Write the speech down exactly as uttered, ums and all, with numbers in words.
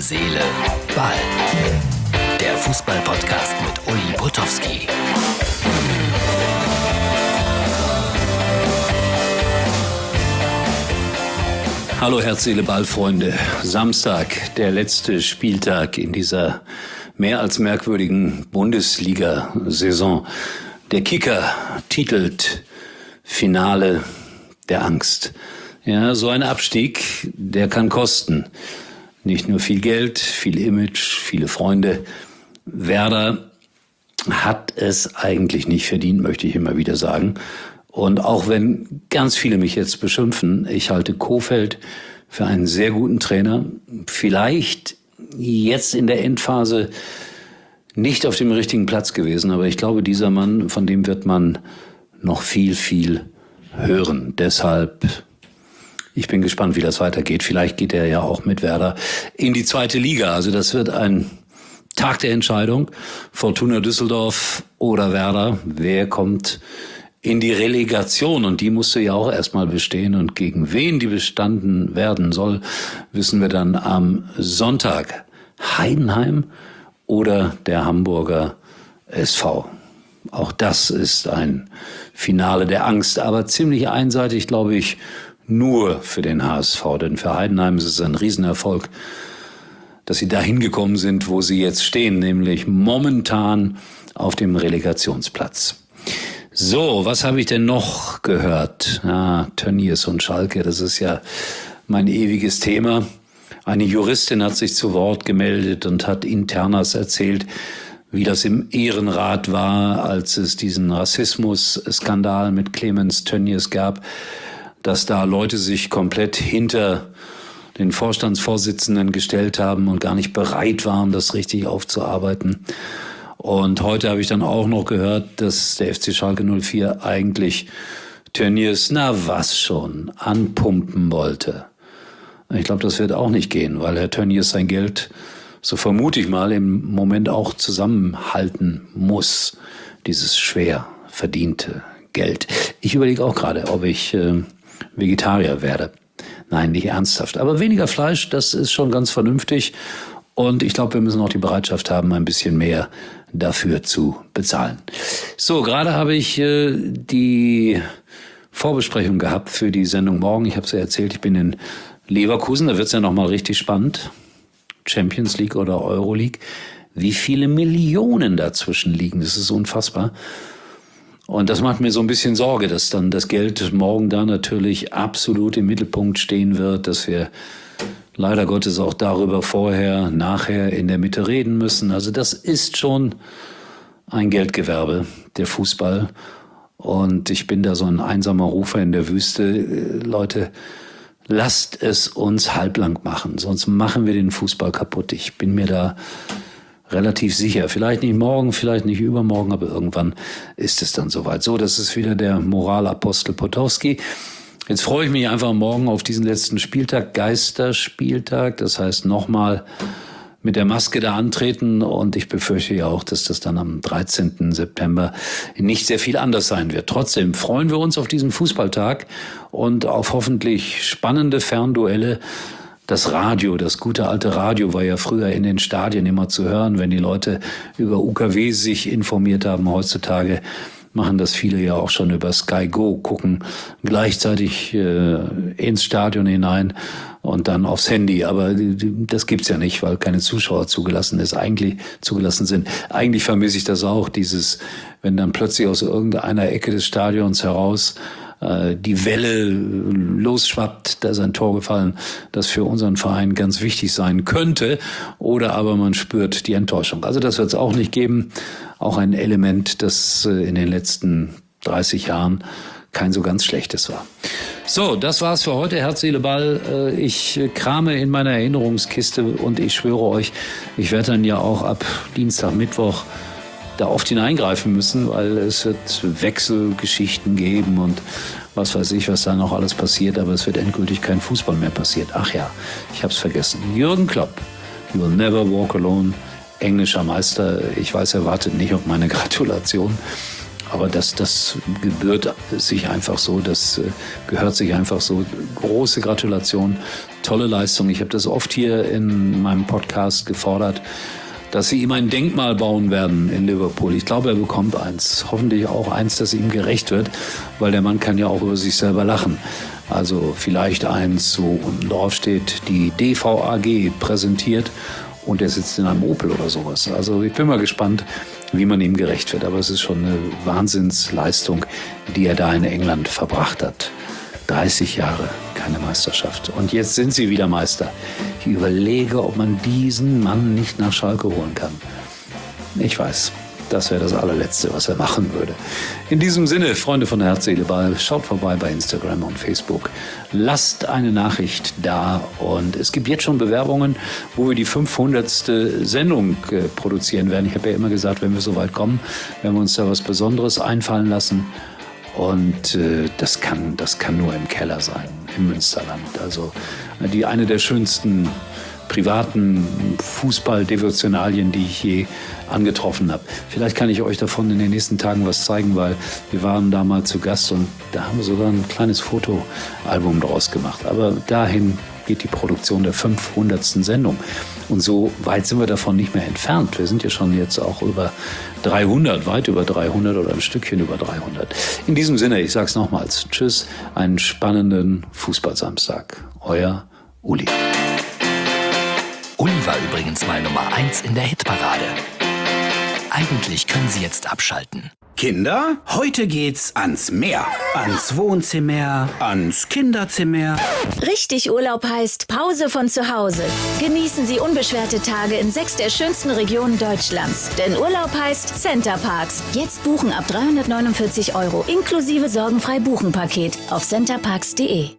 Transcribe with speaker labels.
Speaker 1: Seele, Ball. Der Fußball-Podcast mit Uli Potowski.
Speaker 2: Hallo Herz, Seele, Ball, Freunde. Samstag, der letzte Spieltag in dieser mehr als merkwürdigen Bundesliga-Saison. Der Kicker titelt Finale der Angst. Ja, so ein Abstieg, der kann kosten. Nicht nur viel Geld, viel Image, viele Freunde. Werder hat es eigentlich nicht verdient, möchte ich immer wieder sagen. Und auch wenn ganz viele mich jetzt beschimpfen, ich halte Kohfeldt für einen sehr guten Trainer. Vielleicht jetzt in der Endphase nicht auf dem richtigen Platz gewesen, aber ich glaube, dieser Mann, von dem wird man noch viel, viel hören. Deshalb, ich bin gespannt, wie das weitergeht. Vielleicht geht er ja auch mit Werder in die zweite Liga. Also das wird ein Tag der Entscheidung. Fortuna Düsseldorf oder Werder. Wer kommt in die Relegation? Und die musste ja auch erstmal bestehen. Und gegen wen die bestanden werden soll, wissen wir dann am Sonntag. Heidenheim oder der Hamburger S V. Auch das ist ein Finale der Angst, aber ziemlich einseitig, glaube ich, nur für den H S V. Denn für Heidenheim ist es ein Riesenerfolg, dass sie dahin gekommen sind, wo sie jetzt stehen, nämlich momentan auf dem Relegationsplatz. So, was habe ich denn noch gehört? Ah, Tönnies und Schalke, das ist ja mein ewiges Thema. Eine Juristin hat sich zu Wort gemeldet und hat Internas erzählt, wie das im Ehrenrat war, als es diesen Rassismus-Skandal mit Clemens Tönnies gab, dass da Leute sich komplett hinter den Vorstandsvorsitzenden gestellt haben und gar nicht bereit waren, das richtig aufzuarbeiten. Und heute habe ich dann auch noch gehört, dass der F C Schalke null vier eigentlich Tönnies, na was schon, anpumpen wollte. Ich glaube, das wird auch nicht gehen, weil Herr Tönnies sein Geld, so vermute ich mal, im Moment auch zusammenhalten muss. Dieses schwer verdiente Geld. Ich überlege auch gerade, ob ich äh, Vegetarier werde. Nein, nicht ernsthaft. Aber weniger Fleisch, das ist schon ganz vernünftig. Und ich glaube, wir müssen auch die Bereitschaft haben, ein bisschen mehr dafür zu bezahlen. So, gerade habe ich äh, die Vorbesprechung gehabt für die Sendung morgen. Ich habe es ja erzählt, ich bin in Leverkusen, da wird es ja nochmal richtig spannend. Champions League oder Euro League. Wie viele Millionen dazwischen liegen, das ist unfassbar. Und das macht mir so ein bisschen Sorge, dass dann das Geld morgen da natürlich absolut im Mittelpunkt stehen wird, dass wir leider Gottes auch darüber vorher, nachher in der Mitte reden müssen. Also das ist schon ein Geldgewerbe, der Fußball. Und ich bin da so ein einsamer Rufer in der Wüste. Leute, lasst es uns halblang machen, sonst machen wir den Fußball kaputt. Ich bin mir da relativ sicher. Vielleicht nicht morgen, vielleicht nicht übermorgen, aber irgendwann ist es dann soweit. So, das ist wieder der Moralapostel Potowski. Jetzt freue ich mich einfach morgen auf diesen letzten Spieltag, Geisterspieltag. Das heißt nochmal mit der Maske da antreten. Und ich befürchte ja auch, dass das dann am dreizehnten September nicht sehr viel anders sein wird. Trotzdem freuen wir uns auf diesen Fußballtag und auf hoffentlich spannende Fernduelle. Das Radio, das gute alte Radio war ja früher in den Stadien immer zu hören, wenn die Leute über U K W sich informiert haben. Heutzutage machen das viele ja auch schon über Sky Go, gucken gleichzeitig äh, ins Stadion hinein und dann aufs Handy. Aber das gibt's ja nicht, weil keine Zuschauer zugelassen ist, eigentlich zugelassen sind. Eigentlich vermisse ich das auch, dieses, wenn dann plötzlich aus irgendeiner Ecke des Stadions heraus äh, die Welle losschwappt, da ist ein Tor gefallen, das für unseren Verein ganz wichtig sein könnte. Oder aber man spürt die Enttäuschung. Also das wird es auch nicht geben. Auch ein Element, das äh, in den letzten dreißig Jahren kein so ganz schlechtes war. So, das war's für heute. Herz, Seele, Ball. Ich krame in meiner Erinnerungskiste und ich schwöre euch, ich werde dann ja auch ab Dienstag, Mittwoch da oft hineingreifen müssen, weil es wird Wechselgeschichten geben und was weiß ich, was da noch alles passiert, aber es wird endgültig kein Fußball mehr passiert. Ach ja, ich hab's vergessen. Jürgen Klopp, You Will Never Walk Alone, englischer Meister. Ich weiß, er wartet nicht auf meine Gratulation. Aber das, das gebührt sich einfach so, das gehört sich einfach so. Große Gratulation, tolle Leistung. Ich habe das oft hier in meinem Podcast gefordert, dass sie ihm ein Denkmal bauen werden in Liverpool. Ich glaube, er bekommt eins. Hoffentlich auch eins, das ihm gerecht wird, weil der Mann kann ja auch über sich selber lachen. Also vielleicht eins, wo unten drauf steht, die D V A G präsentiert und er sitzt in einem Opel oder sowas. Also ich bin mal gespannt, wie man ihm gerecht wird. Aber es ist schon eine Wahnsinnsleistung, die er da in England verbracht hat. dreißig Jahre, keine Meisterschaft. Und jetzt sind sie wieder Meister. Ich überlege, ob man diesen Mann nicht nach Schalke holen kann. Ich weiß, das wäre das allerletzte, was er machen würde. In diesem Sinne, Freunde von Herz, Seele, Ball, schaut vorbei bei Instagram und Facebook. Lasst eine Nachricht da. Und es gibt jetzt schon Bewerbungen, wo wir die fünfhundertste Sendung äh, produzieren werden. Ich habe ja immer gesagt, wenn wir so weit kommen, werden wir uns da was Besonderes einfallen lassen. Und äh, das kann, das kann nur im Keller sein, im Münsterland. Also die eine der schönsten privaten Fußball-Devotionalien, die ich je angetroffen habe. Vielleicht kann ich euch davon in den nächsten Tagen was zeigen, weil wir waren da mal zu Gast und da haben wir sogar ein kleines Fotoalbum draus gemacht. Aber dahin geht die Produktion der fünfhundertsten Sendung. Und so weit sind wir davon nicht mehr entfernt. Wir sind ja schon jetzt auch über dreihundert, weit über dreihundert oder ein Stückchen über dreihundert. In diesem Sinne, ich sag's nochmals, tschüss, einen spannenden Fußballsamstag. Euer Uli.
Speaker 1: Uli war übrigens mal Nummer eins in der Hitparade. Eigentlich können Sie jetzt abschalten.
Speaker 3: Kinder, heute geht's ans Meer. Ans Wohnzimmer, ans Kinderzimmer.
Speaker 4: Richtig Urlaub heißt Pause von zu Hause. Genießen Sie unbeschwerte Tage in sechs der schönsten Regionen Deutschlands. Denn Urlaub heißt Center Parcs. Jetzt buchen ab dreihundertneunundvierzig Euro inklusive sorgenfrei Buchen-Paket auf centerparks punkt de.